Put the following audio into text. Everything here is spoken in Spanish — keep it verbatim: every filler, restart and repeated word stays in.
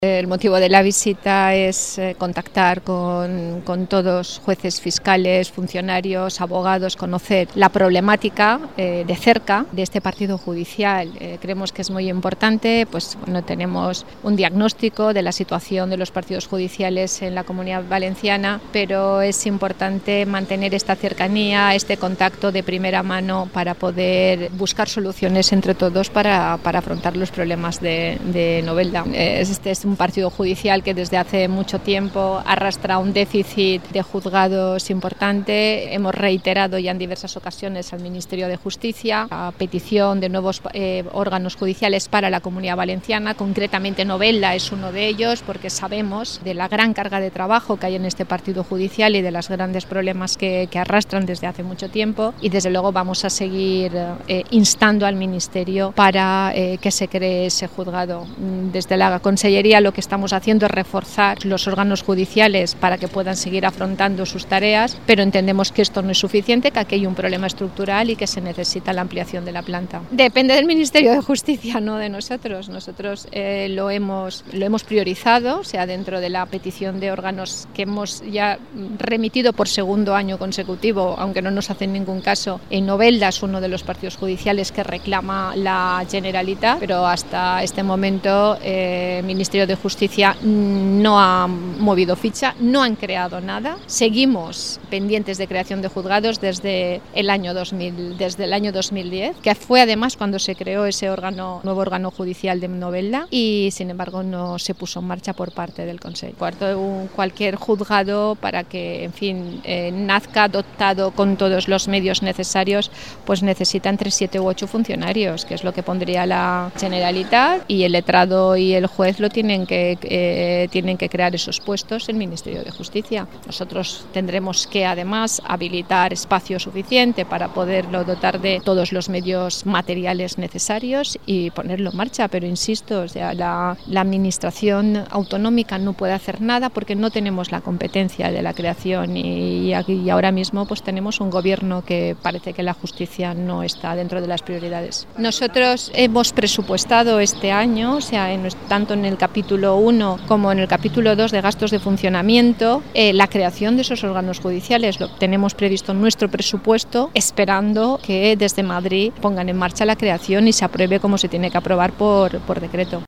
El motivo de la visita es eh, contactar con, con todos, jueces, fiscales, funcionarios, abogados, conocer la problemática eh, de cerca de este partido judicial. Eh, creemos que es muy importante, pues bueno, tenemos un diagnóstico de la situación de los partidos judiciales en la Comunidad Valenciana, pero es importante mantener esta cercanía, este contacto de primera mano para poder buscar soluciones entre todos para, para afrontar los problemas de, de Novelda. Este es un partido judicial que desde hace mucho tiempo arrastra un déficit de juzgados importante. Hemos reiterado ya en diversas ocasiones al Ministerio de Justicia a petición de nuevos eh, órganos judiciales para la Comunidad Valenciana, concretamente Novelda es uno de ellos, porque sabemos de la gran carga de trabajo que hay en este partido judicial y de los grandes problemas que, que arrastran desde hace mucho tiempo, y desde luego vamos a seguir eh, instando al Ministerio para eh, que se cree ese juzgado. Desde la Consellería lo que estamos haciendo es reforzar los órganos judiciales para que puedan seguir afrontando sus tareas, pero entendemos que esto no es suficiente, que aquí hay un problema estructural y que se necesita la ampliación de la planta. Depende del Ministerio de Justicia, no de nosotros. Nosotros eh, lo hemos, lo hemos priorizado, o sea, dentro de la petición de órganos que hemos ya remitido por segundo año consecutivo, aunque no nos hacen ningún caso. En Novelda es uno de los partidos judiciales que reclama la Generalitat, pero hasta este momento eh, el Ministerio de Justicia no ha movido ficha, no han creado nada. Seguimos pendientes de creación de juzgados desde el año dos mil, desde el año dos mil diez, que fue además cuando se creó ese órgano, nuevo órgano judicial de Novelda, y sin embargo no se puso en marcha por parte del Consejo. Cuarto, cualquier juzgado para que, en fin, eh, nazca dotado con todos los medios necesarios, pues necesita entre siete u ocho funcionarios, que es lo que pondría la Generalitat, y el letrado y el juez lo tienen que Eh, tienen que crear esos puestos en el Ministerio de Justicia. Nosotros tendremos que además habilitar espacio suficiente para poderlo dotar de todos los medios materiales necesarios y ponerlo en marcha, pero insisto, o sea, la, la administración autonómica no puede hacer nada porque no tenemos la competencia de la creación y, y ahora mismo pues tenemos un gobierno que parece que la justicia no está dentro de las prioridades. Nosotros hemos presupuestado este año, o sea, en, tanto en el capítulo uno como en el capítulo dos de gastos de funcionamiento, eh, la creación de esos órganos judiciales. Lo tenemos previsto en nuestro presupuesto, esperando que desde Madrid pongan en marcha la creación y se apruebe como se tiene que aprobar por, por decreto.